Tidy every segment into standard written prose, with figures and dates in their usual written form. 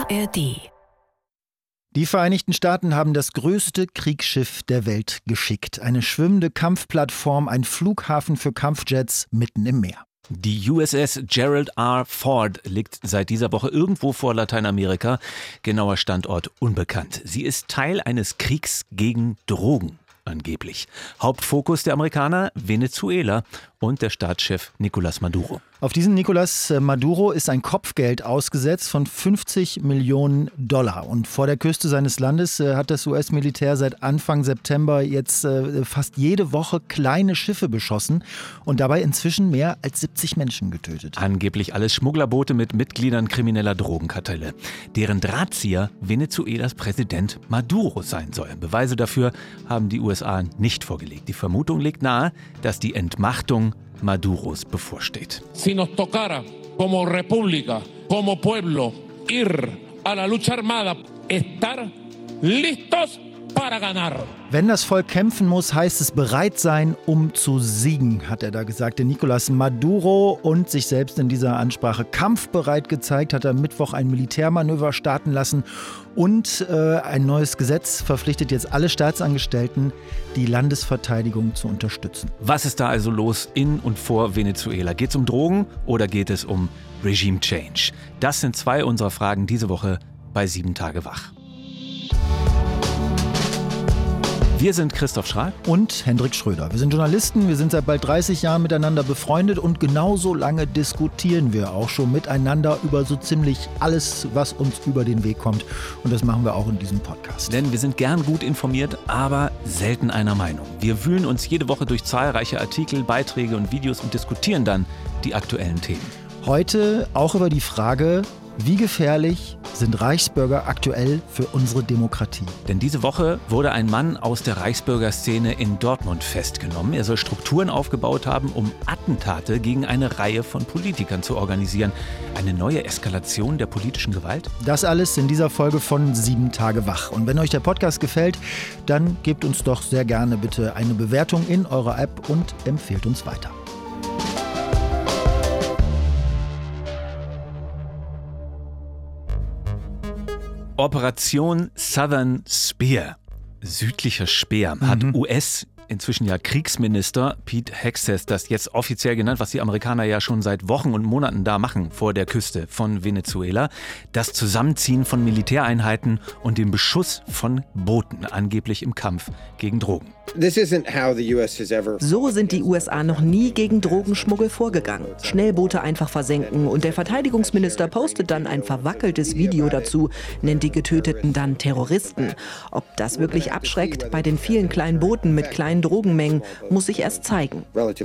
ARD. Die Vereinigten Staaten haben das größte Kriegsschiff der Welt geschickt. Eine schwimmende Kampfplattform, ein Flughafen für Kampfjets mitten im Meer. Die USS Gerald R. Ford liegt seit dieser Woche irgendwo vor Lateinamerika. Genauer Standort unbekannt. Sie ist Teil eines Kriegs gegen Drogen. Angeblich. Hauptfokus der Amerikaner Venezuela und der Staatschef Nicolás Maduro. Auf diesen Nicolás Maduro ist ein Kopfgeld ausgesetzt von $50 Millionen. Und vor der Küste seines Landes hat das US-Militär seit Anfang September jetzt fast jede Woche kleine Schiffe beschossen und dabei inzwischen mehr als 70 Menschen getötet. Angeblich alles Schmugglerboote mit Mitgliedern krimineller Drogenkartelle, deren Drahtzieher Venezuelas Präsident Maduro sein soll. Beweise dafür haben die USA nicht vorgelegt. Die Vermutung liegt nahe, dass die Entmachtung Maduros bevorsteht. Si nos tocara como república, como pueblo, ir a la lucha armada, estar listos para ganar. Wenn das Volk kämpfen muss, heißt es bereit sein, um zu siegen, hat er da gesagt. Der Nicolás Maduro und sich selbst in dieser Ansprache kampfbereit gezeigt, hat am Mittwoch ein Militärmanöver starten lassen und ein neues Gesetz verpflichtet jetzt alle Staatsangestellten, die Landesverteidigung zu unterstützen. Was ist da also los in und vor Venezuela? Geht es um Drogen oder geht es um Regime Change? Das sind zwei unserer Fragen diese Woche bei 7 Tage wach. Wir sind Christoph Schrag und Hendrik Schröder. Wir sind Journalisten, wir sind seit bald 30 Jahren miteinander befreundet und genauso lange diskutieren wir auch schon miteinander über so ziemlich alles, was uns über den Weg kommt. Und das machen wir auch in diesem Podcast. Denn wir sind gern gut informiert, aber selten einer Meinung. Wir wühlen uns jede Woche durch zahlreiche Artikel, Beiträge und Videos und diskutieren dann die aktuellen Themen. Heute auch über die Frage, wie gefährlich sind Reichsbürger aktuell für unsere Demokratie? Denn diese Woche wurde ein Mann aus der Reichsbürgerszene in Dortmund festgenommen. Er soll Strukturen aufgebaut haben, um Attentate gegen eine Reihe von Politikern zu organisieren. Eine neue Eskalation der politischen Gewalt? Das alles in dieser Folge von 7 Tage wach. Und wenn euch der Podcast gefällt, dann gebt uns doch sehr gerne bitte eine Bewertung in eurer App und empfehlt uns weiter. Operation Southern Spear, südlicher Speer, hat inzwischen ja Kriegsminister Pete Hegseth das jetzt offiziell genannt, was die Amerikaner ja schon seit Wochen und Monaten da machen vor der Küste von Venezuela. Das Zusammenziehen von Militäreinheiten und den Beschuss von Booten, angeblich im Kampf gegen Drogen. So sind die USA noch nie gegen Drogenschmuggel vorgegangen. Schnellboote einfach versenken und der Verteidigungsminister postet dann ein verwackeltes Video dazu, nennt die Getöteten dann Terroristen. Ob das wirklich abschreckt bei den vielen kleinen Booten mit kleinen Drogenmengen, muss sich erst zeigen.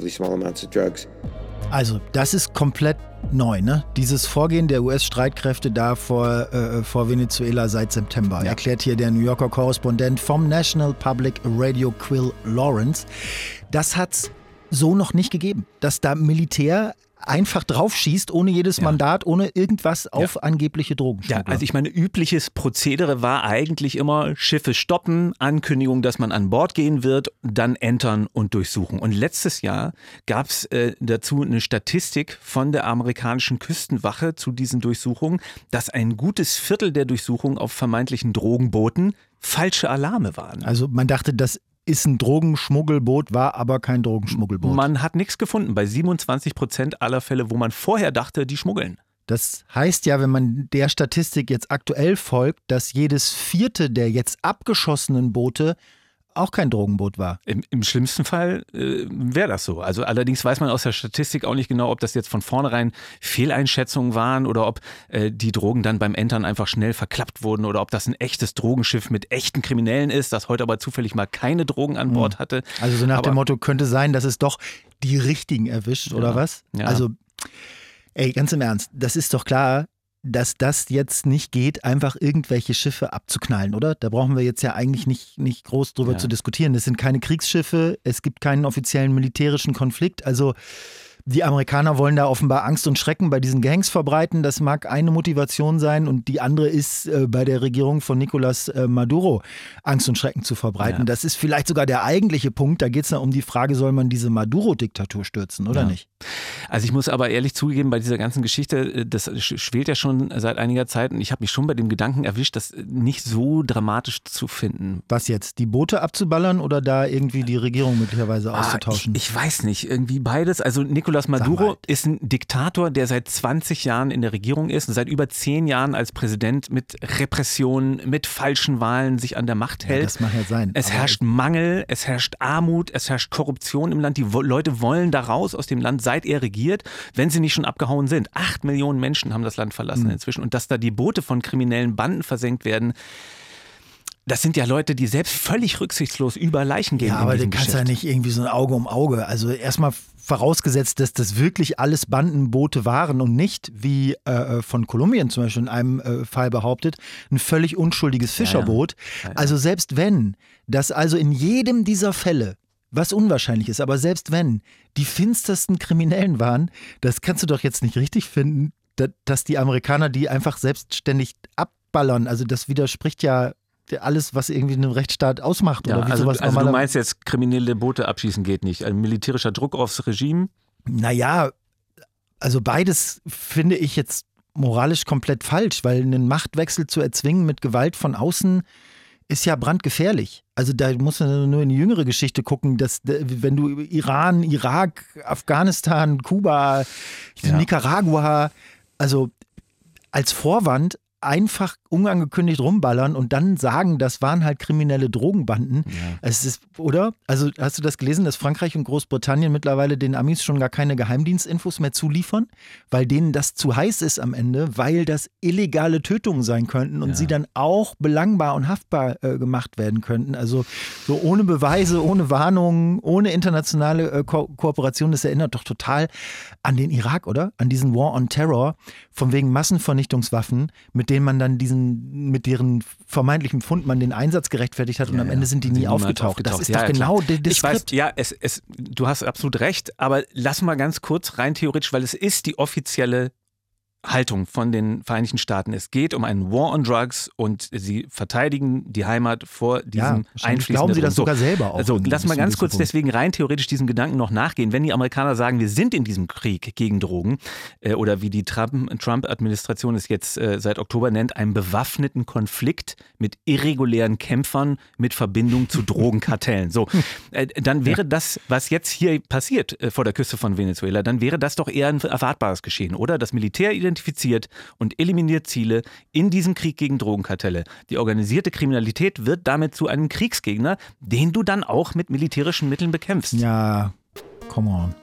Also, das ist komplett neu, ne? Dieses Vorgehen der US-Streitkräfte da vor Venezuela seit September, erklärt hier der New Yorker Korrespondent vom National Public Radio Quill Lawrence. Das hat's so noch nicht gegeben, dass da Militär einfach draufschießt, ohne jedes Mandat, ohne irgendwas auf angebliche Drogenschmuggler. Ja, also ich meine, übliches Prozedere war eigentlich immer Schiffe stoppen, Ankündigung, dass man an Bord gehen wird, dann entern und durchsuchen. Und letztes Jahr gab es dazu eine Statistik von der amerikanischen Küstenwache zu diesen Durchsuchungen, dass ein gutes Viertel der Durchsuchungen auf vermeintlichen Drogenbooten falsche Alarme waren. Also man dachte, das ist ein Drogenschmuggelboot, war aber kein Drogenschmuggelboot. Man hat nichts gefunden bei 27% aller Fälle, wo man vorher dachte, die schmuggeln. Das heißt ja, wenn man der Statistik jetzt aktuell folgt, dass jedes 4. der jetzt abgeschossenen Boote auch kein Drogenboot war. Im schlimmsten Fall wäre das so. Also allerdings weiß man aus der Statistik auch nicht genau, ob das jetzt von vornherein Fehleinschätzungen waren oder ob die Drogen dann beim Entern einfach schnell verklappt wurden oder ob das ein echtes Drogenschiff mit echten Kriminellen ist, das heute aber zufällig mal keine Drogen an Bord hatte. Also so nach dem Motto, könnte sein, dass es doch die Richtigen erwischt, oder was? Ja. Also, ganz im Ernst, das ist doch klar, dass das jetzt nicht geht, einfach irgendwelche Schiffe abzuknallen, oder? Da brauchen wir jetzt ja eigentlich nicht groß drüber zu diskutieren. Das sind keine Kriegsschiffe, es gibt keinen offiziellen militärischen Konflikt. Also Die Amerikaner wollen da offenbar Angst und Schrecken bei diesen Gangs verbreiten. Das mag eine Motivation sein und die andere ist bei der Regierung von Nicolás Maduro Angst und Schrecken zu verbreiten. Ja. Das ist vielleicht sogar der eigentliche Punkt. Da geht es dann um die Frage, soll man diese Maduro-Diktatur stürzen oder nicht? Also ich muss aber ehrlich zugeben, bei dieser ganzen Geschichte, das schwelt ja schon seit einiger Zeit und ich habe mich schon bei dem Gedanken erwischt, das nicht so dramatisch zu finden. Was jetzt? Die Boote abzuballern oder da irgendwie die Regierung möglicherweise auszutauschen? Ich weiß nicht, irgendwie beides. Also Nicolás Maduro ist ein Diktator, der seit 20 Jahren in der Regierung ist und seit über 10 Jahren als Präsident mit Repressionen, mit falschen Wahlen sich an der Macht hält. Ja, das mag ja sein. Es herrscht Mangel, es herrscht Armut, es herrscht Korruption im Land. Die Leute wollen da raus aus dem Land, seit er regiert, wenn sie nicht schon abgehauen sind. 8 Millionen Menschen haben das Land verlassen inzwischen. Und dass da die Boote von kriminellen Banden versenkt werden, das sind ja Leute, die selbst völlig rücksichtslos über Leichen gehen. Ja, aber du kannst ja nicht irgendwie so ein Auge um Auge. Also erstmal vorausgesetzt, dass das wirklich alles Bandenboote waren und nicht, wie von Kolumbien zum Beispiel in einem Fall behauptet, ein völlig unschuldiges Fischerboot. Ja. Also selbst wenn, das also in jedem dieser Fälle, was unwahrscheinlich ist, aber selbst wenn die finstersten Kriminellen waren, das kannst du doch jetzt nicht richtig finden, dass die Amerikaner die einfach selbstständig abballern. Also das widerspricht ja alles, was irgendwie einen Rechtsstaat ausmacht. Ja, oder wie also sowas du meinst jetzt, kriminelle Boote abschießen geht nicht. Ein militärischer Druck aufs Regime? Naja, also beides finde ich jetzt moralisch komplett falsch, weil einen Machtwechsel zu erzwingen mit Gewalt von außen ist ja brandgefährlich. Also da muss man nur in die jüngere Geschichte gucken, dass wenn du Iran, Irak, Afghanistan, Kuba, Nicaragua, also als Vorwand einfach unangekündigt rumballern und dann sagen, das waren halt kriminelle Drogenbanden. Ja. Es ist, oder? Also hast du das gelesen, dass Frankreich und Großbritannien mittlerweile den Amis schon gar keine Geheimdienstinfos mehr zuliefern, weil denen das zu heiß ist am Ende, weil das illegale Tötungen sein könnten und sie dann auch belangbar und haftbar gemacht werden könnten. Also so ohne Beweise, ohne Warnungen, ohne internationale Kooperation. Das erinnert doch total an den Irak, oder? An diesen War on Terror, von wegen Massenvernichtungswaffen, mit denen man dann mit deren vermeintlichem Fund man den Einsatz gerechtfertigt hat und am Ende sind die nie aufgetaucht. Das ist doch genau das Skript. Ich weiß, du hast absolut recht, aber lass mal ganz kurz rein theoretisch, weil es ist die offizielle Haltung von den Vereinigten Staaten. Es geht um einen War on Drugs und sie verteidigen die Heimat vor diesem einfließenden. Glauben sie das sogar selber auch. Also lass mal ganz kurz deswegen rein theoretisch diesem Gedanken noch nachgehen. Wenn die Amerikaner sagen, wir sind in diesem Krieg gegen Drogen oder wie die Trump-Administration es jetzt seit Oktober nennt, einen bewaffneten Konflikt mit irregulären Kämpfern mit Verbindung zu Drogenkartellen. So, dann wäre das, was jetzt hier passiert vor der Küste von Venezuela, dann wäre das doch eher ein erwartbares Geschehen, oder? Das Militär identifiziert und eliminiert Ziele in diesem Krieg gegen Drogenkartelle. Die organisierte Kriminalität wird damit zu einem Kriegsgegner, den du dann auch mit militärischen Mitteln bekämpfst. Ja, come on.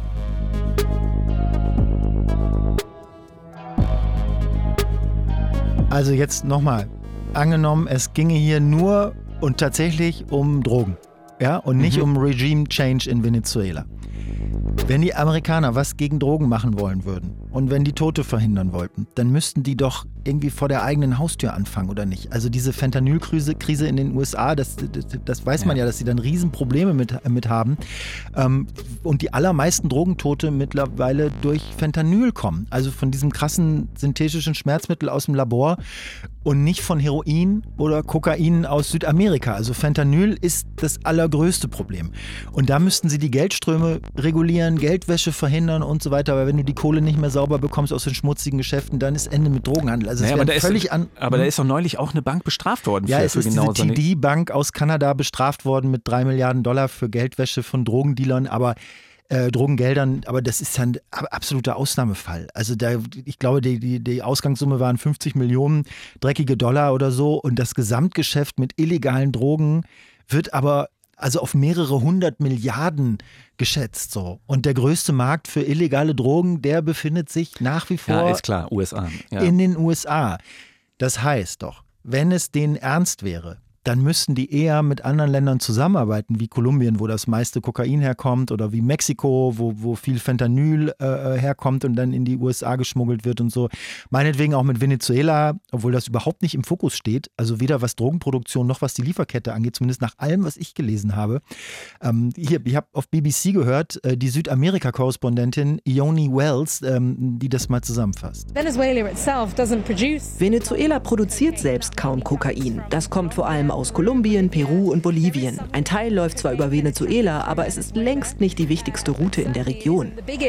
Also jetzt nochmal, angenommen, es ginge hier nur und tatsächlich um Drogen, ja, und nicht um Regime Change in Venezuela. Wenn die Amerikaner was gegen Drogen machen wollen würden und wenn die Tote verhindern wollten, dann müssten die doch irgendwie vor der eigenen Haustür anfangen, oder nicht? Also diese Fentanyl-Krise in den USA, das weiß man ja, dass sie dann Riesenprobleme mit haben. Und die allermeisten Drogentote mittlerweile durch Fentanyl kommen. Also von diesem krassen synthetischen Schmerzmittel aus dem Labor und nicht von Heroin oder Kokain aus Südamerika. Also Fentanyl ist das allergrößte Problem. Und da müssten sie die Geldströme regulieren, Geldwäsche verhindern und so weiter. Aber wenn du die Kohle nicht mehr sauber bekommst aus den schmutzigen Geschäften, dann ist Ende mit Drogenhandel. Also aber da ist doch neulich auch eine Bank bestraft worden. Ja, es ist genau diese TD-Bank aus Kanada bestraft worden mit $3 Milliarden für Geldwäsche von Drogendealern, aber Drogengeldern, aber das ist ein absoluter Ausnahmefall. Also ich glaube, die Ausgangssumme waren 50 Millionen dreckige Dollar oder so und das Gesamtgeschäft mit illegalen Drogen wird aber also auf mehrere 100 Milliarden geschätzt so. Und der größte Markt für illegale Drogen, der befindet sich nach wie vor ist klar, USA. Ja. In den USA. Das heißt doch, wenn es denen ernst wäre, dann müssten die eher mit anderen Ländern zusammenarbeiten, wie Kolumbien, wo das meiste Kokain herkommt, oder wie Mexiko, wo viel Fentanyl herkommt und dann in die USA geschmuggelt wird und so. Meinetwegen auch mit Venezuela, obwohl das überhaupt nicht im Fokus steht, also weder was Drogenproduktion noch was die Lieferkette angeht, zumindest nach allem, was ich gelesen habe. Ich habe auf BBC gehört, die Südamerika-Korrespondentin Ione Wells, die das mal zusammenfasst. Venezuela produziert selbst kaum Kokain. Das kommt vor allem aus Kolumbien, Peru und Bolivien. Ein Teil läuft zwar über Venezuela, aber es ist längst nicht die wichtigste Route in der Region.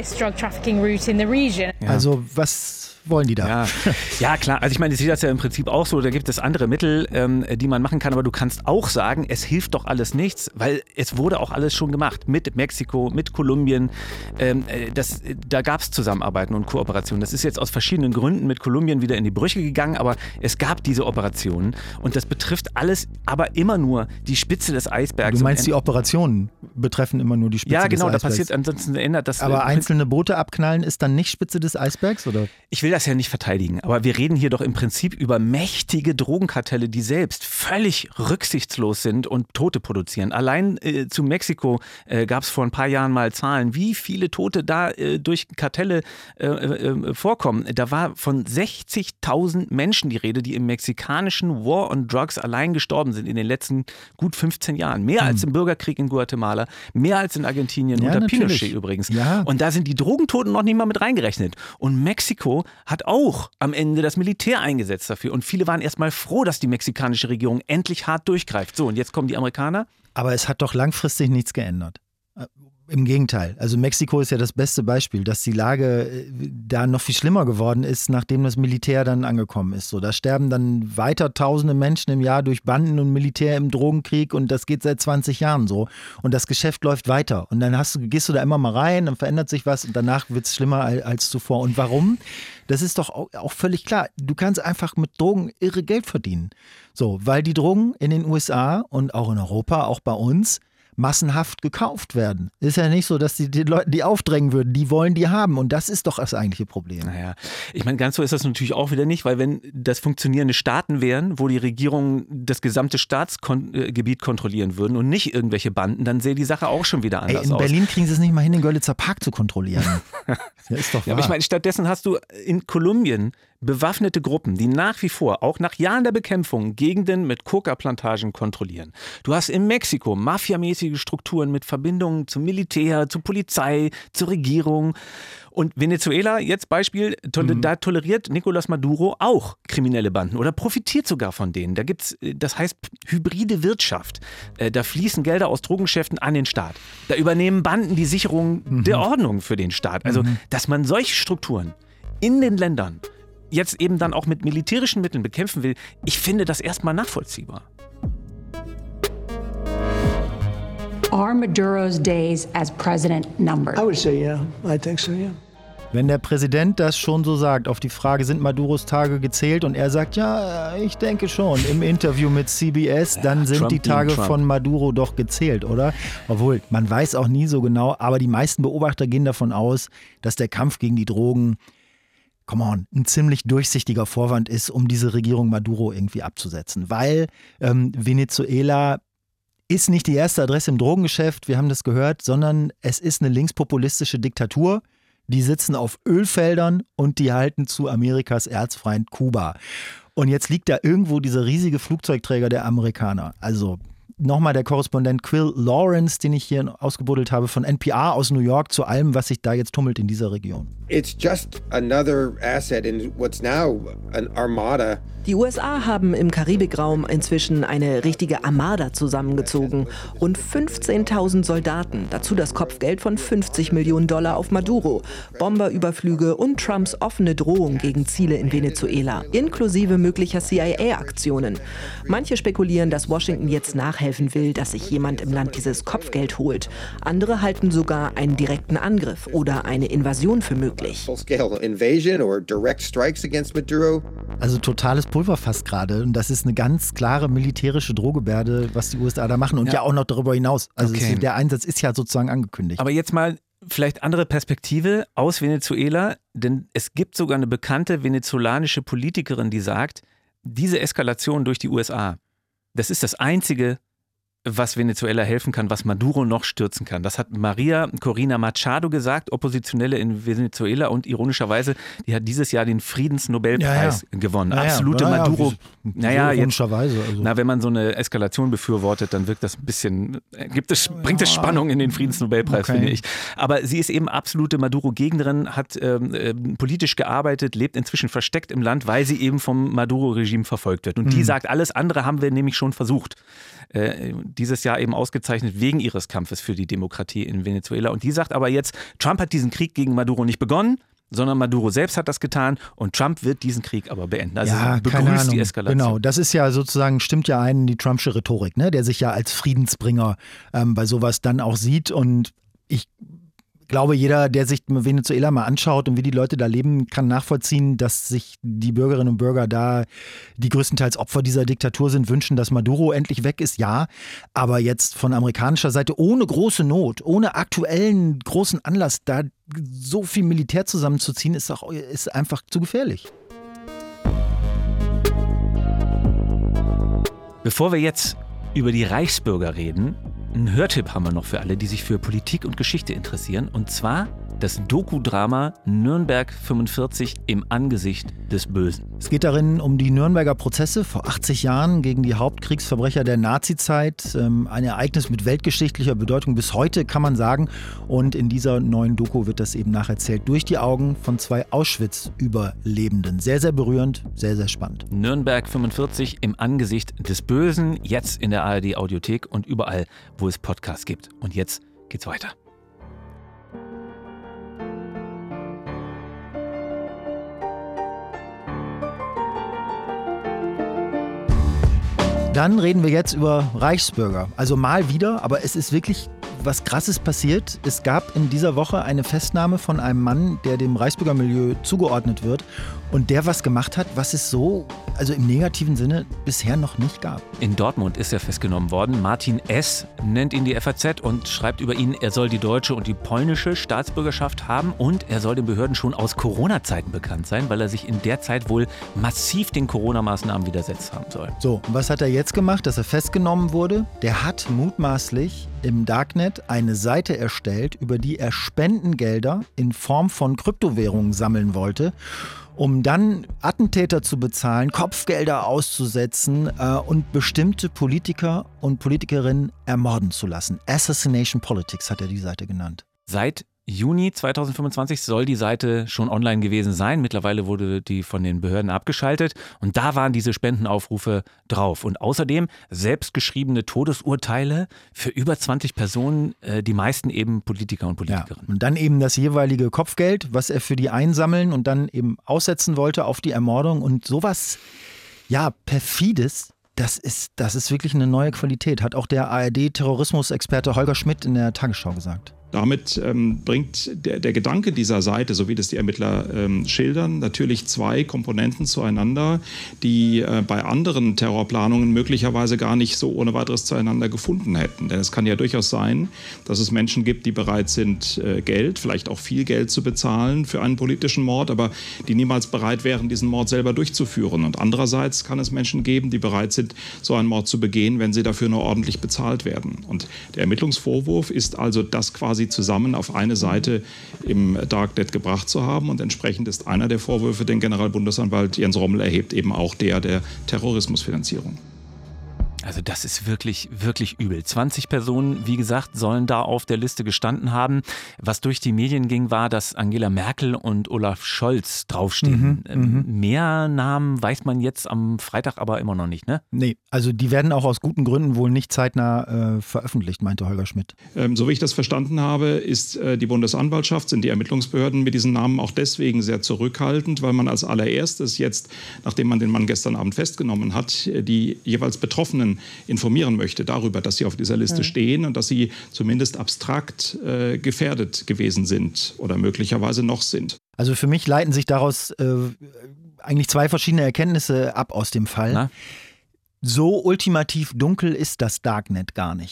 Ja. Also was wollen die da? Ja, klar. Also ich meine, ich sehe das ja im Prinzip auch so. Da gibt es andere Mittel, die man machen kann. Aber du kannst auch sagen, es hilft doch alles nichts, weil es wurde auch alles schon gemacht. Mit Mexiko, mit Kolumbien. Da gab es Zusammenarbeiten und Kooperationen. Das ist jetzt aus verschiedenen Gründen mit Kolumbien wieder in die Brüche gegangen. Aber es gab diese Operationen. Und das betrifft alles, aber immer nur die Spitze des Eisbergs. Du meinst, die Operationen betreffen immer nur die Spitze des Eisbergs? Ja, genau. Da passiert, ansonsten ändert das. Aber einzelne Boote abknallen ist dann nicht Spitze des Eisbergs, oder? Ich will das ja nicht verteidigen, aber wir reden hier doch im Prinzip über mächtige Drogenkartelle, die selbst völlig rücksichtslos sind und Tote produzieren. Allein zu Mexiko gab es vor ein paar Jahren mal Zahlen, wie viele Tote da durch Kartelle vorkommen. Da war von 60.000 Menschen die Rede, die im mexikanischen War on Drugs allein gestorben sind in den letzten gut 15 Jahren. Mehr als im Bürgerkrieg in Guatemala, mehr als in Argentinien unter Pinochet übrigens. Ja. Und da sind die Drogentoten noch nicht mal mit reingerechnet. Und Mexiko hat auch am Ende das Militär eingesetzt dafür. Und viele waren erstmal froh, dass die mexikanische Regierung endlich hart durchgreift. So, und jetzt kommen die Amerikaner. Aber es hat doch langfristig nichts geändert. Im Gegenteil. Also Mexiko ist ja das beste Beispiel, dass die Lage da noch viel schlimmer geworden ist, nachdem das Militär dann angekommen ist. So, da sterben dann weiter tausende Menschen im Jahr durch Banden und Militär im Drogenkrieg und das geht seit 20 Jahren so. Und das Geschäft läuft weiter. Und dann gehst du da immer mal rein, dann verändert sich was und danach wird es schlimmer als zuvor. Und warum? Das ist doch auch völlig klar. Du kannst einfach mit Drogen irre Geld verdienen. So, weil die Drogen in den USA und auch in Europa, auch bei uns, massenhaft gekauft werden. Ist ja nicht so, dass die Leute die aufdrängen würden. Die wollen die haben. Und das ist doch das eigentliche Problem. Naja, ich meine, ganz so ist das natürlich auch wieder nicht, weil wenn das funktionierende Staaten wären, wo die Regierungen das gesamte Staatsgebiet kontrollieren würden und nicht irgendwelche Banden, dann sähe die Sache auch schon wieder anders aus. In Berlin kriegen sie es nicht mal hin, den Görlitzer Park zu kontrollieren. Das ist doch wahr. Ja, aber ich meine, stattdessen hast du in Kolumbien bewaffnete Gruppen, die nach wie vor, auch nach Jahren der Bekämpfung, Gegenden mit Coca-Plantagen kontrollieren. Du hast in Mexiko mafiamäßige Strukturen mit Verbindungen zum Militär, zur Polizei, zur Regierung. Und Venezuela, jetzt Beispiel, da toleriert Nicolás Maduro auch kriminelle Banden oder profitiert sogar von denen. Da gibt's, das heißt hybride Wirtschaft. Da fließen Gelder aus Drogengeschäften an den Staat. Da übernehmen Banden die Sicherung der Ordnung für den Staat. Also, dass man solche Strukturen in den Ländern jetzt eben dann auch mit militärischen Mitteln bekämpfen will, ich finde das erstmal nachvollziehbar. Are Maduro's days as president numbered? I would say yeah. I think so, yeah. Wenn der Präsident das schon so sagt, auf die Frage, sind Maduros Tage gezählt, und er sagt, ja, ich denke schon, im Interview mit CBS, dann sind die Tage von Maduro doch gezählt, oder? Obwohl, man weiß auch nie so genau, aber die meisten Beobachter gehen davon aus, dass der Kampf gegen die Drogen, ein ziemlich durchsichtiger Vorwand ist, um diese Regierung Maduro irgendwie abzusetzen. Weil Venezuela ist nicht die erste Adresse im Drogengeschäft, wir haben das gehört, sondern es ist eine linkspopulistische Diktatur. Die sitzen auf Ölfeldern und die halten zu Amerikas Erzfeind Kuba. Und jetzt liegt da irgendwo dieser riesige Flugzeugträger der Amerikaner. Also nochmal der Korrespondent Quil Lawrence, den ich hier ausgebuddelt habe, von NPR aus New York, zu allem, was sich da jetzt tummelt in dieser Region. It's just another asset in what's now an armada. Die USA haben im Karibikraum inzwischen eine richtige Armada zusammengezogen. Rund 15.000 Soldaten, dazu das Kopfgeld von $50 Millionen auf Maduro, Bomberüberflüge und Trumps offene Drohung gegen Ziele in Venezuela, inklusive möglicher CIA-Aktionen. Manche spekulieren, dass Washington jetzt nachhelfen will, dass sich jemand im Land dieses Kopfgeld holt. Andere halten sogar einen direkten Angriff oder eine Invasion für möglich. Also totales Pulverfass gerade. Und das ist eine ganz klare militärische Drohgebärde, was die USA da machen. Und ja auch noch darüber hinaus. Also der Einsatz ist ja sozusagen angekündigt. Aber jetzt mal vielleicht andere Perspektive aus Venezuela. Denn es gibt sogar eine bekannte venezolanische Politikerin, die sagt, diese Eskalation durch die USA, das ist das Einzige, was Venezuela helfen kann, was Maduro noch stürzen kann. Das hat Maria Corina Machado gesagt, Oppositionelle in Venezuela, und ironischerweise, die hat dieses Jahr den Friedensnobelpreis gewonnen. Absolute Maduro. Ironischerweise. Also. Wenn man so eine Eskalation befürwortet, dann wirkt das ein bisschen, bringt es Spannung in den Friedensnobelpreis, finde ich. Aber sie ist eben absolute Maduro-Gegnerin, hat politisch gearbeitet, lebt inzwischen versteckt im Land, weil sie eben vom Maduro-Regime verfolgt wird. Und die sagt, alles andere haben wir nämlich schon versucht. Dieses Jahr eben ausgezeichnet wegen ihres Kampfes für die Demokratie in Venezuela. Und die sagt aber jetzt, Trump hat diesen Krieg gegen Maduro nicht begonnen, sondern Maduro selbst hat das getan und Trump wird diesen Krieg aber beenden. Also sie begrüßt die Eskalation. Genau, das ist ja sozusagen, stimmt ja ein, die Trumpsche Rhetorik, ne? Der sich ja als Friedensbringer bei sowas dann auch sieht. Und ich glaube, jeder, der sich Venezuela mal anschaut und wie die Leute da leben, kann nachvollziehen, dass sich die Bürgerinnen und Bürger da, die größtenteils Opfer dieser Diktatur sind, wünschen, dass Maduro endlich weg ist. Ja, aber jetzt von amerikanischer Seite ohne große Not, ohne aktuellen großen Anlass, da so viel Militär zusammenzuziehen, ist einfach zu gefährlich. Bevor wir jetzt über die Reichsbürger reden, einen Hörtipp haben wir noch für alle, die sich für Politik und Geschichte interessieren. Und zwar das Doku-Drama Nürnberg 45 im Angesicht des Bösen. Es geht darin um die Nürnberger Prozesse vor 80 Jahren gegen die Hauptkriegsverbrecher der Nazizeit. Ein Ereignis mit weltgeschichtlicher Bedeutung bis heute, kann man sagen. Und in dieser neuen Doku wird das eben nacherzählt durch die Augen von 2 Auschwitz-Überlebenden. Sehr, sehr berührend, sehr, sehr spannend. Nürnberg 45 im Angesicht des Bösen, jetzt in der ARD-Audiothek und überall, wo es Podcasts gibt. Und jetzt geht's weiter. Dann reden wir jetzt über Reichsbürger. Also mal wieder, aber es ist wirklich was Krasses passiert. Es gab in dieser Woche eine Festnahme von einem Mann, der dem Reichsbürgermilieu zugeordnet wird und der was gemacht hat, was es so, also im negativen Sinne, bisher noch nicht gab. In Dortmund ist er festgenommen worden. Martin S. nennt ihn die FAZ und schreibt über ihn, er soll die deutsche und die polnische Staatsbürgerschaft haben und er soll den Behörden schon aus Corona-Zeiten bekannt sein, weil er sich in der Zeit wohl massiv den Corona-Maßnahmen widersetzt haben soll. So, und was hat er jetzt gemacht, dass er festgenommen wurde? Der hat mutmaßlich im Darknet eine Seite erstellt, über die er Spendengelder in Form von Kryptowährungen sammeln wollte, um dann Attentäter zu bezahlen, Kopfgelder auszusetzen und bestimmte Politiker und Politikerinnen ermorden zu lassen. Assassination Politics hat er die Seite genannt. Seit Juni 2025 soll die Seite schon online gewesen sein. Mittlerweile wurde die von den Behörden abgeschaltet und da waren diese Spendenaufrufe drauf. Und außerdem selbstgeschriebene Todesurteile für über 20 Personen, die meisten eben Politiker und Politikerinnen. Ja, und dann eben das jeweilige Kopfgeld, was er für die einsammeln und dann eben aussetzen wollte auf die Ermordung und sowas, ja, perfides. Das ist wirklich eine neue Qualität, hat auch der ARD-Terrorismusexperte Holger Schmidt in der Tagesschau gesagt. Damit bringt der Gedanke dieser Seite, so wie das die Ermittler schildern, natürlich 2 Komponenten zueinander, die bei anderen Terrorplanungen möglicherweise gar nicht so ohne weiteres zueinander gefunden hätten. Denn es kann ja durchaus sein, dass es Menschen gibt, die bereit sind, Geld, vielleicht auch viel Geld zu bezahlen für einen politischen Mord, aber die niemals bereit wären, diesen Mord selber durchzuführen. Und andererseits kann es Menschen geben, die bereit sind, so einen Mord zu begehen, wenn sie dafür nur ordentlich bezahlt werden. Und der Ermittlungsvorwurf ist also, das quasi zusammen auf eine Seite im Darknet gebracht zu haben. Und entsprechend ist einer der Vorwürfe, den Generalbundesanwalt Jens Rommel erhebt, eben auch der Terrorismusfinanzierung. Also das ist wirklich, wirklich übel. 20 Personen, wie gesagt, sollen da auf der Liste gestanden haben. Was durch die Medien ging, war, dass Angela Merkel und Olaf Scholz draufstehen. Mehr Namen weiß man jetzt am Freitag aber immer noch nicht, ne? Nee, also die werden auch aus guten Gründen wohl nicht zeitnah veröffentlicht, meinte Holger Schmidt. So wie ich das verstanden habe, ist die Bundesanwaltschaft, sind die Ermittlungsbehörden mit diesen Namen auch deswegen sehr zurückhaltend, weil man als allererstes jetzt, nachdem man den Mann gestern Abend festgenommen hat, die jeweils Betroffenen informieren möchte darüber, dass sie auf dieser Liste stehen und dass sie zumindest abstrakt gefährdet gewesen sind oder möglicherweise noch sind. Also für mich leiten sich daraus eigentlich 2 verschiedene Erkenntnisse ab aus dem Fall. Na? So ultimativ dunkel ist das Darknet gar nicht.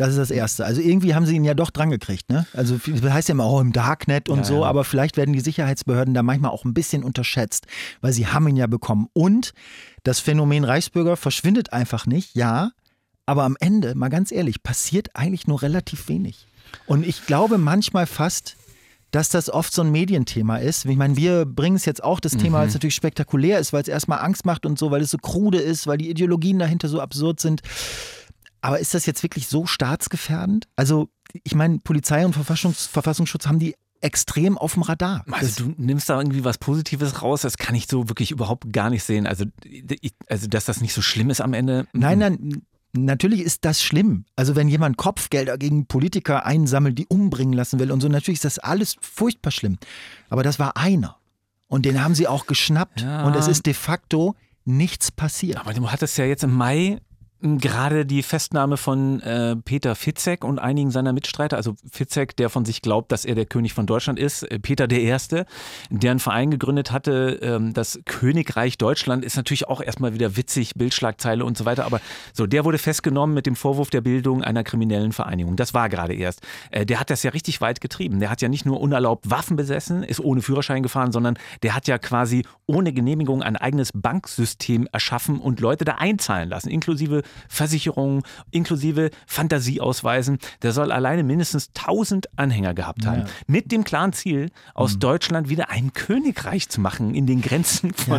Das ist das Erste. Also irgendwie haben sie ihn ja doch dran gekriegt, ne? Also das heißt ja immer, im Darknet und so, aber vielleicht werden die Sicherheitsbehörden da manchmal auch ein bisschen unterschätzt, weil sie haben ihn ja bekommen. Und das Phänomen Reichsbürger verschwindet einfach nicht, ja, aber am Ende, mal ganz ehrlich, passiert eigentlich nur relativ wenig. Und ich glaube manchmal fast, dass das oft so ein Medienthema ist. Ich meine, wir bringen es jetzt auch das Thema, weil es natürlich spektakulär ist, weil es erstmal Angst macht und so, weil es so krude ist, weil die Ideologien dahinter so absurd sind. Aber ist das jetzt wirklich so staatsgefährdend? Also ich meine, Polizei und Verfassungsschutz haben die extrem auf dem Radar. Also du nimmst da irgendwie was Positives raus, das kann ich so wirklich überhaupt gar nicht sehen. Also dass das nicht so schlimm ist am Ende. Nein. Natürlich ist das schlimm. Also wenn jemand Kopfgelder gegen Politiker einsammelt, die umbringen lassen will und so, natürlich ist das alles furchtbar schlimm. Aber das war einer. Und den haben sie auch geschnappt. Ja. Und es ist de facto nichts passiert. Aber du hattest ja jetzt im Mai gerade die Festnahme von Peter Fitzek und einigen seiner Mitstreiter, also Fitzek, der von sich glaubt, dass er der König von Deutschland ist, Peter I., der einen Verein gegründet hatte, das Königreich Deutschland, ist natürlich auch erstmal wieder witzig, Bildschlagzeile und so weiter, aber so, der wurde festgenommen mit dem Vorwurf der Bildung einer kriminellen Vereinigung. Das war gerade erst. Der hat das ja richtig weit getrieben. Der hat ja nicht nur unerlaubt Waffen besessen, ist ohne Führerschein gefahren, sondern der hat ja quasi ohne Genehmigung ein eigenes Banksystem erschaffen und Leute da einzahlen lassen, inklusive Versicherungen, inklusive Fantasieausweisen. Der soll alleine mindestens 1000 Anhänger gehabt haben. Ja. Mit dem klaren Ziel, aus Deutschland wieder ein Königreich zu machen in den Grenzen von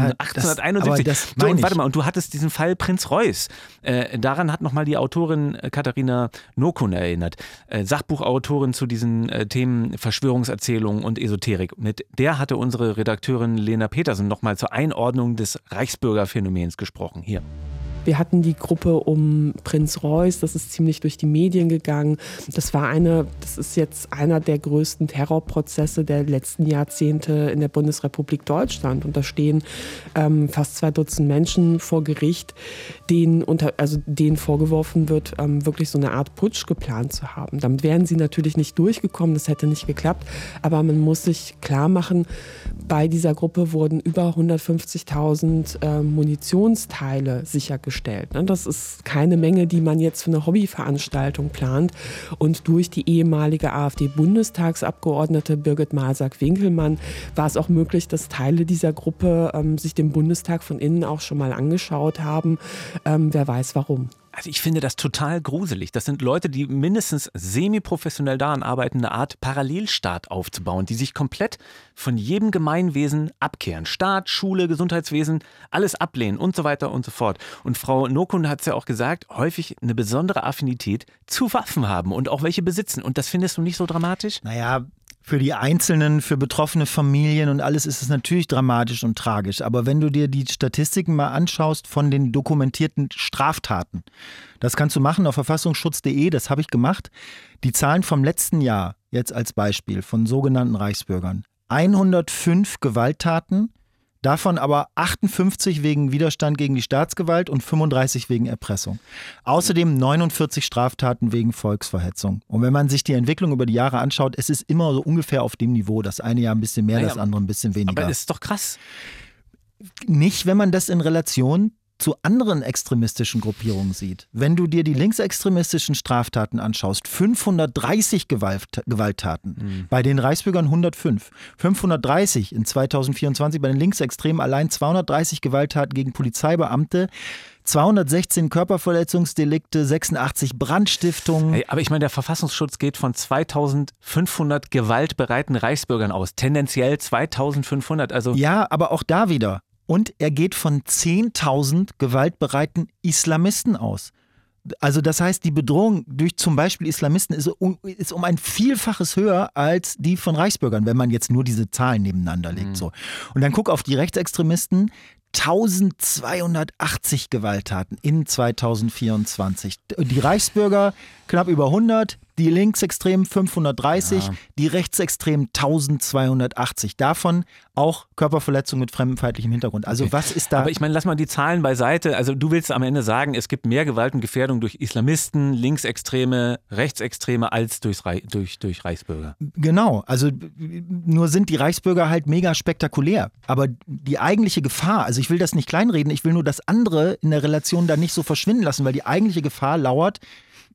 1871. Warte mal, und du hattest diesen Fall Prinz Reuß. Daran hat nochmal die Autorin Katharina Nokun erinnert. Sachbuchautorin zu diesen Themen Verschwörungserzählungen und Esoterik. Mit der hatte unsere Redakteurin Lena Petersen nochmal zur Einordnung des Reichsbürgerphänomens gesprochen. Hier. Wir hatten die Gruppe um Prinz Reuß, das ist ziemlich durch die Medien gegangen. Das ist jetzt einer der größten Terrorprozesse der letzten Jahrzehnte in der Bundesrepublik Deutschland. Und da stehen fast 2 Dutzend Menschen vor Gericht, denen vorgeworfen wird, wirklich so eine Art Putsch geplant zu haben. Damit wären sie natürlich nicht durchgekommen, das hätte nicht geklappt. Aber man muss sich klar machen, bei dieser Gruppe wurden über 150.000 Munitionsteile sichergestellt. Das ist keine Menge, die man jetzt für eine Hobbyveranstaltung plant. Und durch die ehemalige AfD-Bundestagsabgeordnete Birgit Masak-Winkelmann war es auch möglich, dass Teile dieser Gruppe sich den Bundestag von innen auch schon mal angeschaut haben. Wer weiß warum. Also ich finde das total gruselig. Das sind Leute, die mindestens semi-professionell daran arbeiten, eine Art Parallelstaat aufzubauen, die sich komplett von jedem Gemeinwesen abkehren. Staat, Schule, Gesundheitswesen, alles ablehnen und so weiter und so fort. Und Frau Nokun hat es ja auch gesagt, häufig eine besondere Affinität zu Waffen haben und auch welche besitzen. Und das findest du nicht so dramatisch? Naja, für die Einzelnen, für betroffene Familien und alles ist es natürlich dramatisch und tragisch. Aber wenn du dir die Statistiken mal anschaust von den dokumentierten Straftaten, das kannst du machen auf verfassungsschutz.de, das habe ich gemacht. Die Zahlen vom letzten Jahr, jetzt als Beispiel, von sogenannten Reichsbürgern. 105 Gewalttaten, davon aber 58 wegen Widerstand gegen die Staatsgewalt und 35 wegen Erpressung. Außerdem 49 Straftaten wegen Volksverhetzung. Und wenn man sich die Entwicklung über die Jahre anschaut, es ist immer so ungefähr auf dem Niveau. Das eine Jahr ein bisschen mehr, das andere ein bisschen weniger. Aber das ist doch krass. Nicht, wenn man das in Relation zu anderen extremistischen Gruppierungen sieht. Wenn du dir die linksextremistischen Straftaten anschaust, 530 Gewalttaten, bei den Reichsbürgern 105, 530 in 2024, bei den Linksextremen allein 230 Gewalttaten gegen Polizeibeamte, 216 Körperverletzungsdelikte, 86 Brandstiftungen. Hey, aber ich meine, der Verfassungsschutz geht von 2500 gewaltbereiten Reichsbürgern aus. Tendenziell 2500. Also ja, aber auch da wieder. Und er geht von 10.000 gewaltbereiten Islamisten aus. Also das heißt, die Bedrohung durch zum Beispiel Islamisten ist um ein Vielfaches höher als die von Reichsbürgern, wenn man jetzt nur diese Zahlen nebeneinander legt. So. Und dann guck auf die Rechtsextremisten. 1280 Gewalttaten in 2024. Die Reichsbürger knapp über 100, die Linksextremen 530, die Rechtsextremen 1280. Davon auch Körperverletzung mit fremdenfeindlichem Hintergrund. Also was ist da? Aber ich meine, lass mal die Zahlen beiseite. Also du willst am Ende sagen, es gibt mehr Gewalt und Gefährdung durch Islamisten, Linksextreme, Rechtsextreme als durch Reichsbürger. Genau, also nur sind die Reichsbürger halt mega spektakulär. Aber die eigentliche Gefahr, also ich will das nicht kleinreden, ich will nur das andere in der Relation da nicht so verschwinden lassen, weil die eigentliche Gefahr lauert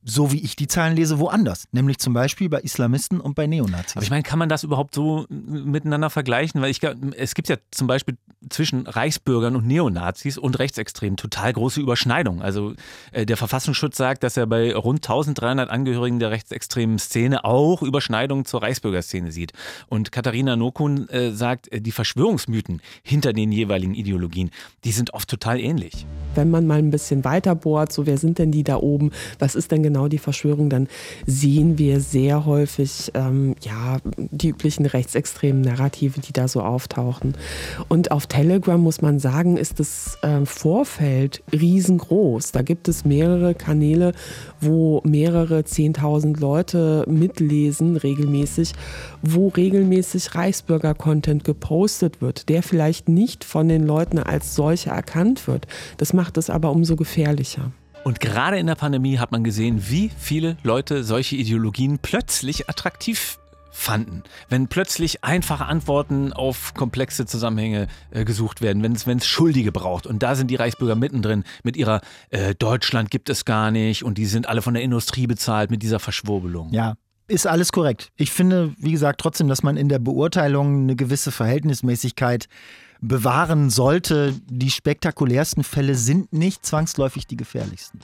so wie ich die Zahlen lese, woanders. Nämlich zum Beispiel bei Islamisten und bei Neonazis. Aber ich meine, kann man das überhaupt so miteinander vergleichen? Weil es gibt ja zum Beispiel zwischen Reichsbürgern und Neonazis und Rechtsextremen total große Überschneidungen. Also der Verfassungsschutz sagt, dass er bei rund 1300 Angehörigen der rechtsextremen Szene auch Überschneidungen zur Reichsbürgerszene sieht. Und Katharina Nokun sagt, die Verschwörungsmythen hinter den jeweiligen Ideologien, die sind oft total ähnlich. Wenn man mal ein bisschen weiter bohrt, so wer sind denn die da oben, was ist denn genau die Verschwörung, dann sehen wir sehr häufig die üblichen rechtsextremen Narrative, die da so auftauchen. Und auf Telegram muss man sagen, ist das Vorfeld riesengroß. Da gibt es mehrere Kanäle, wo mehrere 10.000 Leute mitlesen regelmäßig, wo regelmäßig Reichsbürger-Content gepostet wird, der vielleicht nicht von den Leuten als solcher erkannt wird. Das macht es aber umso gefährlicher. Und gerade in der Pandemie hat man gesehen, wie viele Leute solche Ideologien plötzlich attraktiv fanden. Wenn plötzlich einfache Antworten auf komplexe Zusammenhänge gesucht werden, wenn es Schuldige braucht. Und da sind die Reichsbürger mittendrin mit ihrer Deutschland gibt es gar nicht und die sind alle von der Industrie bezahlt mit dieser Verschwurbelung. Ja. Ist alles korrekt. Ich finde, wie gesagt, trotzdem, dass man in der Beurteilung eine gewisse Verhältnismäßigkeit bewahren sollte. Die spektakulärsten Fälle sind nicht zwangsläufig die gefährlichsten.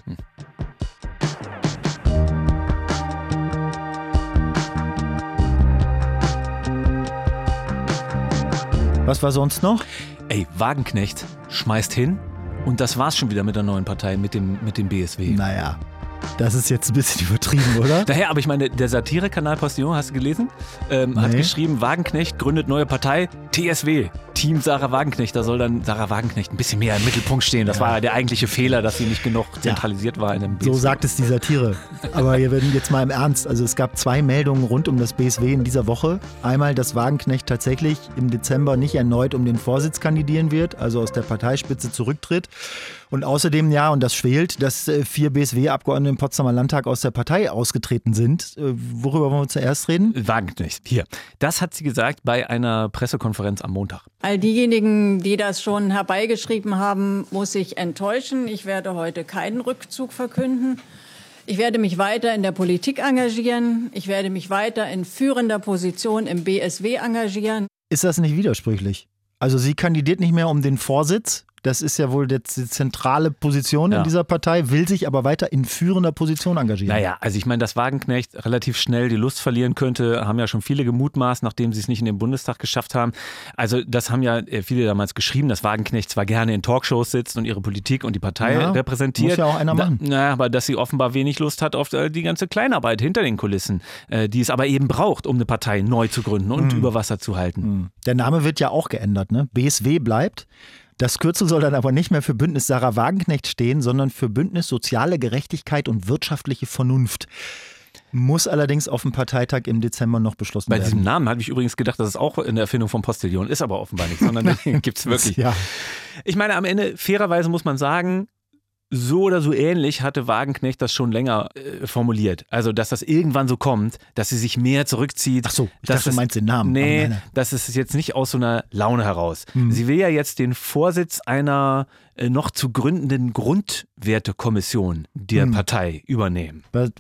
Was war sonst noch? Wagenknecht schmeißt hin und das war's schon wieder mit der neuen Partei, mit dem BSW. Naja. Das ist jetzt ein bisschen übertrieben, oder? Daher, aber ich meine, der Satire-Kanal Postillon, hast du gelesen? Hat geschrieben, Wagenknecht gründet neue Partei, TSW, Team Sarah Wagenknecht. Da soll dann Sarah Wagenknecht ein bisschen mehr im Mittelpunkt stehen. Das war der eigentliche Fehler, dass sie nicht genug zentralisiert war in dem BSW. So sagt es die Satire. Aber wir werden jetzt mal im Ernst. Also es gab 2 Meldungen rund um das BSW in dieser Woche. Einmal, dass Wagenknecht tatsächlich im Dezember nicht erneut um den Vorsitz kandidieren wird, also aus der Parteispitze zurücktritt. Und außerdem, und das schwelt, dass 4 BSW-Abgeordnete im Potsdamer Landtag aus der Partei ausgetreten sind. Worüber wollen wir zuerst reden? Wagenknecht, hier. Das hat sie gesagt bei einer Pressekonferenz am Montag. All diejenigen, die das schon herbeigeschrieben haben, muss ich enttäuschen. Ich werde heute keinen Rückzug verkünden. Ich werde mich weiter in der Politik engagieren. Ich werde mich weiter in führender Position im BSW engagieren. Ist das nicht widersprüchlich? Also sie kandidiert nicht mehr um den Vorsitz. Das ist ja wohl die zentrale Position in dieser Partei, will sich aber weiter in führender Position engagieren. Naja, also ich meine, dass Wagenknecht relativ schnell die Lust verlieren könnte, haben ja schon viele gemutmaßt, nachdem sie es nicht in den Bundestag geschafft haben. Also das haben ja viele damals geschrieben, dass Wagenknecht zwar gerne in Talkshows sitzt und ihre Politik und die Partei repräsentiert. Muss ja auch einer machen. Aber dass sie offenbar wenig Lust hat auf die ganze Kleinarbeit hinter den Kulissen, die es aber eben braucht, um eine Partei neu zu gründen und über Wasser zu halten. Der Name wird ja auch geändert, ne? BSW bleibt. Das Kürzel soll dann aber nicht mehr für Bündnis Sarah Wagenknecht stehen, sondern für Bündnis Soziale Gerechtigkeit und wirtschaftliche Vernunft. Muss allerdings auf dem Parteitag im Dezember noch beschlossen werden. Bei diesem Namen habe ich übrigens gedacht, dass es auch in der Erfindung vom Postillon ist, aber offenbar nicht, sondern den gibt es wirklich. Ja. Ich meine, am Ende, fairerweise muss man sagen, so oder so ähnlich hatte Wagenknecht das schon länger formuliert. Also, dass das irgendwann so kommt, dass sie sich mehr zurückzieht. Ach so, ich dachte, du meinst den Namen. Nee, das ist jetzt nicht aus so einer Laune heraus. Sie will ja jetzt den Vorsitz einer noch zu gründenden Grundwertekommission der Partei übernehmen.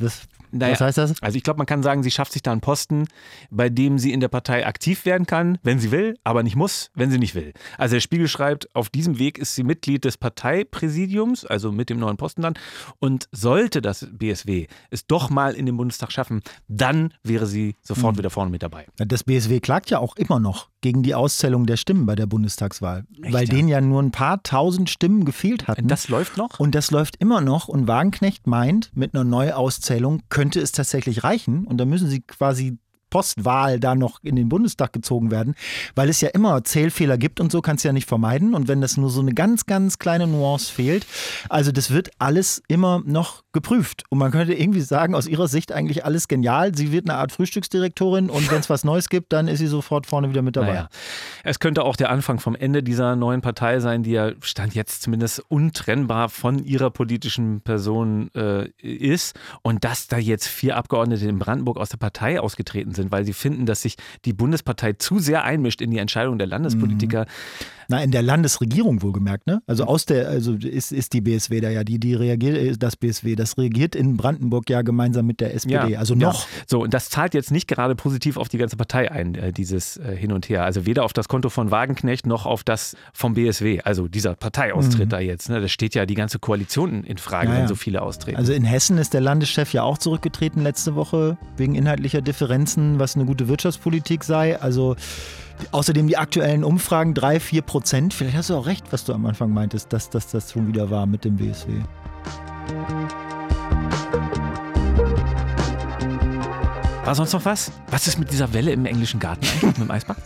Was heißt das? Also ich glaube, man kann sagen, sie schafft sich da einen Posten, bei dem sie in der Partei aktiv werden kann, wenn sie will, aber nicht muss, wenn sie nicht will. Also der Spiegel schreibt, auf diesem Weg ist sie Mitglied des Parteipräsidiums, also mit dem neuen Posten dann. Und sollte das BSW es doch mal in den Bundestag schaffen, dann wäre sie sofort wieder vorne mit dabei. Das BSW klagt ja auch immer noch gegen die Auszählung der Stimmen bei der Bundestagswahl. Echt, weil denen ja nur ein paar tausend Stimmen gefehlt hatten. Und das läuft noch? Und das läuft immer noch. Und Wagenknecht meint, mit einer Neuauszählung könnte es tatsächlich reichen. Und da müssen sie quasi Postwahl da noch in den Bundestag gezogen werden, weil es ja immer Zählfehler gibt und so kannst du ja nicht vermeiden. Und wenn das nur so eine ganz, ganz kleine Nuance fehlt, also das wird alles immer noch geprüft. Und man könnte irgendwie sagen, aus ihrer Sicht eigentlich alles genial. Sie wird eine Art Frühstücksdirektorin und wenn es was Neues gibt, dann ist sie sofort vorne wieder mit dabei. Naja. Es könnte auch der Anfang vom Ende dieser neuen Partei sein, die ja Stand jetzt zumindest untrennbar von ihrer politischen Person ist. Und dass da jetzt 4 Abgeordnete in Brandenburg aus der Partei ausgetreten sind, sind, weil sie finden, dass sich die Bundespartei zu sehr einmischt in die Entscheidung der Landespolitiker. Na, in der Landesregierung wohlgemerkt, ne? Also ist die BSW da ja, die reagiert, das BSW, das reagiert in Brandenburg ja gemeinsam mit der SPD, Ja, also noch. Ja. So, und das zahlt jetzt nicht gerade positiv auf die ganze Partei ein, dieses Hin und Her. Also weder auf das Konto von Wagenknecht noch auf das vom BSW, also dieser Parteiaustritt da jetzt. Ne? Da steht ja die ganze Koalition in Frage, wenn so viele austreten. Also in Hessen ist der Landeschef ja auch zurückgetreten letzte Woche wegen inhaltlicher Differenzen, was eine gute Wirtschaftspolitik sei. Also außerdem die aktuellen Umfragen 3-4%. Vielleicht hast du auch recht, was du am Anfang meintest, dass das schon wieder war mit dem BSW. War sonst noch was? Was ist mit dieser Welle im englischen Garten eigentlich mit dem Eisbach?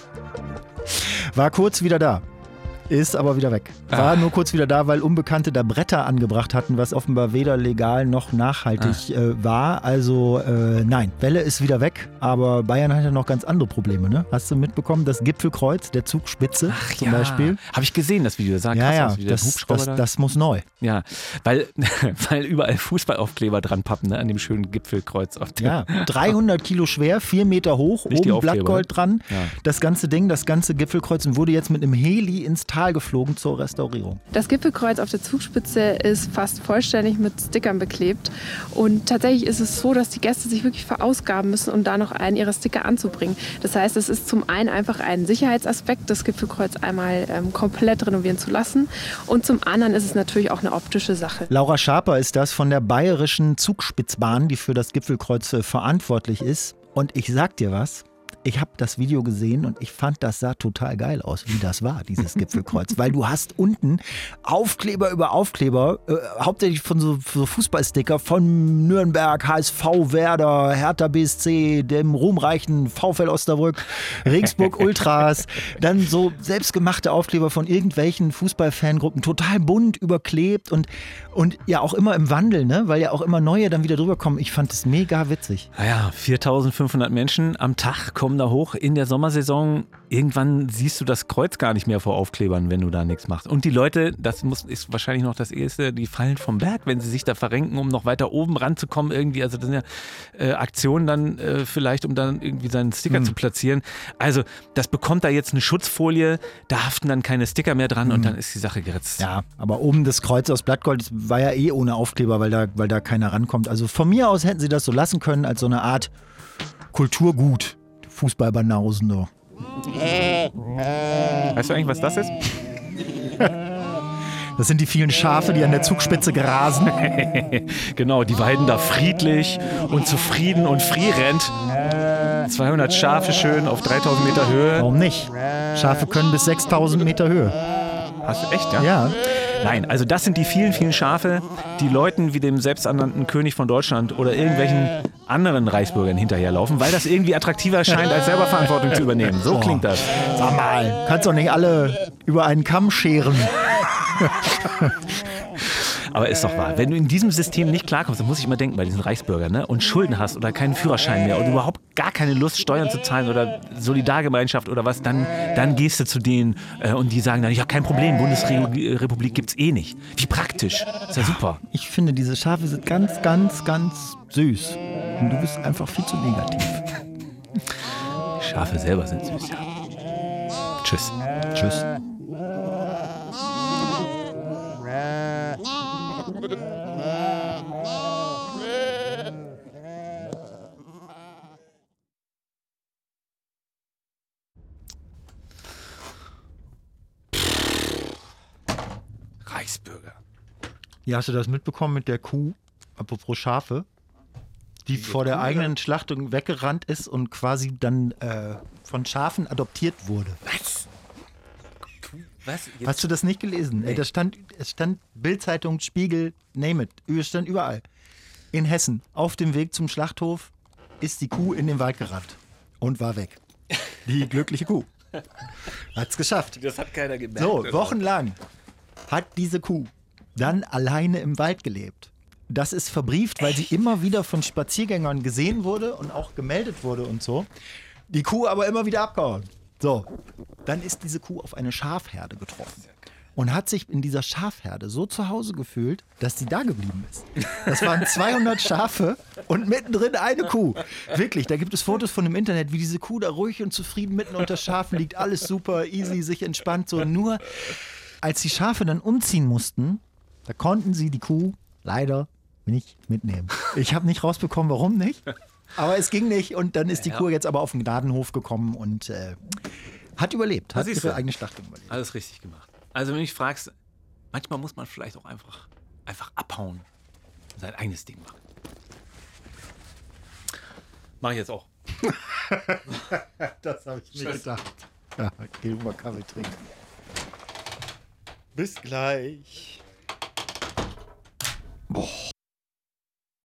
War kurz wieder da. Ist aber wieder weg. War nur kurz wieder da, weil Unbekannte da Bretter angebracht hatten, was offenbar weder legal noch nachhaltig war. Also nein, Welle ist wieder weg, aber Bayern hat ja noch ganz andere Probleme. Ne? Hast du mitbekommen, das Gipfelkreuz der Zugspitze zum Beispiel? Habe ich gesehen, das Video. Das sah krass aus, wie der Hubschrauber da. Das muss neu. Ja, weil überall Fußballaufkleber dran pappen, ne, an dem schönen Gipfelkreuz. Auf ja, 300 Kilo schwer, 4 Meter hoch, oben Blattgold dran. Ja. Das ganze Ding, das ganze Gipfelkreuz und wurde jetzt mit einem Heli ins Tal geflogen zur Restaurierung. Das Gipfelkreuz auf der Zugspitze ist fast vollständig mit Stickern beklebt. Und tatsächlich ist es so, dass die Gäste sich wirklich verausgaben müssen, um da noch einen ihrer Sticker anzubringen. Das heißt, es ist zum einen einfach ein Sicherheitsaspekt, das Gipfelkreuz einmal komplett renovieren zu lassen. Und zum anderen ist es natürlich auch eine optische Sache. Laura Schaper ist das von der Bayerischen Zugspitzbahn, die für das Gipfelkreuz verantwortlich ist. Und ich sag dir was, ich habe das Video gesehen und ich fand, das sah total geil aus, wie das war, dieses Gipfelkreuz. Weil du hast unten Aufkleber über Aufkleber, hauptsächlich von so Fußballsticker von Nürnberg, HSV, Werder, Hertha BSC, dem ruhmreichen VfL Osnabrück, Regensburg Ultras, dann so selbstgemachte Aufkleber von irgendwelchen Fußballfangruppen, total bunt überklebt und ja auch immer im Wandel, ne? Weil ja auch immer neue dann wieder drüber kommen. Ich fand es mega witzig. Naja, 4.500 Menschen am Tag kommen da hoch in der Sommersaison. Irgendwann siehst du das Kreuz gar nicht mehr vor Aufklebern, wenn du da nichts machst. Und die Leute, ist wahrscheinlich noch das Erste, die fallen vom Berg, wenn sie sich da verrenken, um noch weiter oben ranzukommen irgendwie. Also das sind ja Aktionen dann vielleicht, um dann irgendwie seinen Sticker zu platzieren. Also das bekommt da jetzt eine Schutzfolie, da haften dann keine Sticker mehr dran und dann ist die Sache geritzt. Ja, aber oben das Kreuz aus Blattgold war ja eh ohne Aufkleber, weil da keiner rankommt. Also von mir aus hätten sie das so lassen können als so eine Art Kulturgut. Fußballbanausen da. Weißt du eigentlich, was das ist? Das sind die vielen Schafe, die an der Zugspitze grasen. Genau, die weiden da friedlich und zufrieden und frierend. 200 Schafe schön auf 3000 Meter Höhe. Warum nicht? Schafe können bis 6000 Meter Höhe. Hast du echt, ja? Ja. Nein, also das sind die vielen, vielen Schafe, die Leuten wie dem selbsternannten König von Deutschland oder irgendwelchen anderen Reichsbürgern hinterherlaufen, weil das irgendwie attraktiver scheint, als selber Verantwortung zu übernehmen. So klingt das. Sag mal, kannst doch nicht alle über einen Kamm scheren. Aber ist doch wahr, wenn du in diesem System nicht klarkommst, dann muss ich immer denken bei diesen Reichsbürgern, ne, und Schulden hast oder keinen Führerschein mehr und überhaupt gar keine Lust, Steuern zu zahlen oder Solidargemeinschaft oder was, dann gehst du zu denen und die sagen dann, ja, kein Problem, Bundesrepublik gibt's eh nicht. Wie praktisch. Ist ja super. Ich finde, diese Schafe sind ganz, ganz, ganz süß. Und du bist einfach viel zu negativ. Die Schafe selber sind süß, ja. Tschüss. Tschüss. Reichsbürger. Ja, hast du das mitbekommen mit der Kuh, apropos Schafe, die vor der eigenen Schlachtung weggerannt ist und quasi dann von Schafen adoptiert wurde? Was? Was? Hast du das nicht gelesen? Nee. Es stand Bild-Zeitung, Spiegel, name it. Es stand überall. In Hessen, auf dem Weg zum Schlachthof, ist die Kuh in den Wald gerannt und war weg. Die glückliche Kuh. Hat's geschafft. Das hat keiner gemerkt. So, wochenlang hat diese Kuh dann alleine im Wald gelebt. Das ist verbrieft, weil sie immer wieder von Spaziergängern gesehen wurde und auch gemeldet wurde und so. Die Kuh aber immer wieder abgehauen. So, dann ist diese Kuh auf eine Schafherde getroffen. und hat sich in dieser Schafherde so zu Hause gefühlt, dass sie da geblieben ist. Das waren 200 Schafe und mittendrin eine Kuh. Wirklich, da gibt es Fotos von im Internet, wie diese Kuh da ruhig und zufrieden mitten unter Schafen liegt, alles super, easy, sich entspannt. So. Nur als die Schafe dann umziehen mussten, da konnten sie die Kuh leider nicht mitnehmen. Ich habe nicht rausbekommen, warum nicht. Aber es ging nicht und dann ist die Kuh jetzt aber auf den Gnadenhof gekommen und hat überlebt, hat ihre eigene Schlachtung überlebt. Alles richtig gemacht. Also wenn du mich fragst, manchmal muss man vielleicht auch einfach abhauen und sein eigenes Ding machen. Mach ich jetzt auch. Das habe ich mir gedacht. Ja, geh mal Kaffee trinken. Bis gleich.